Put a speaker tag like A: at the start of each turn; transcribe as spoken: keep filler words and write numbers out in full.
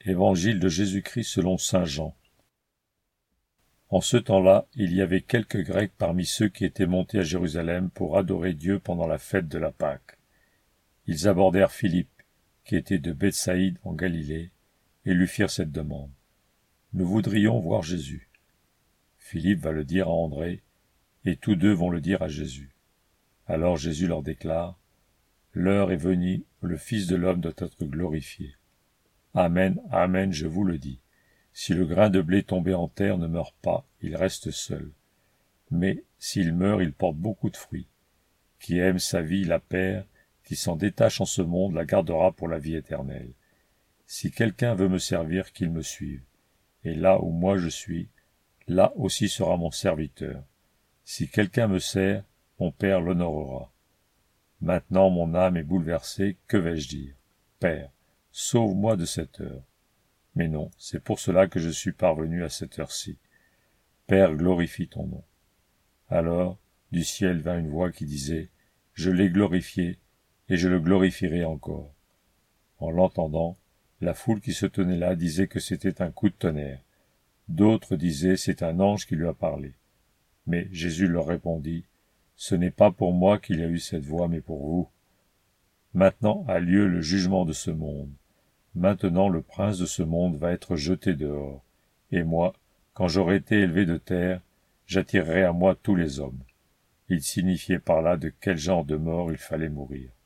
A: Évangile de Jésus-Christ selon saint Jean. En ce temps-là, il y avait quelques Grecs parmi ceux qui étaient montés à Jérusalem pour adorer Dieu pendant la fête de la Pâque. Ils abordèrent Philippe, qui était de Bethsaïde en Galilée, et lui firent cette demande. « Nous voudrions voir Jésus. » Philippe va le dire à André, et tous deux vont le dire à Jésus. Alors Jésus leur déclare, « L'heure est venue où le Fils de l'homme doit être glorifié. Amen, amen, je vous le dis. Si le grain de blé tombé en terre ne meurt pas, il reste seul. Mais s'il meurt, il porte beaucoup de fruits. Qui aime sa vie la perd, qui s'en détache en ce monde la gardera pour la vie éternelle. Si quelqu'un veut me servir, qu'il me suive. Et là où moi je suis, là aussi sera mon serviteur. Si quelqu'un me sert, mon Père l'honorera. Maintenant mon âme est bouleversée, que vais-je dire? Père, sauve-moi de cette heure. Mais non, c'est pour cela que je suis parvenu à cette heure-ci. Père, glorifie ton nom. Alors, du ciel vint une voix qui disait, « Je l'ai glorifié, et je le glorifierai encore. » En l'entendant, la foule qui se tenait là disait que c'était un coup de tonnerre. D'autres disaient, c'est un ange qui lui a parlé. Mais Jésus leur répondit, « Ce n'est pas pour moi qu'il y a eu cette voix, mais pour vous. Maintenant a lieu le jugement de ce monde. Maintenant le prince de ce monde va être jeté dehors. Et moi, quand j'aurai été élevé de terre, j'attirerai à moi tous les hommes. » Il signifiait par là de quel genre de mort il fallait mourir.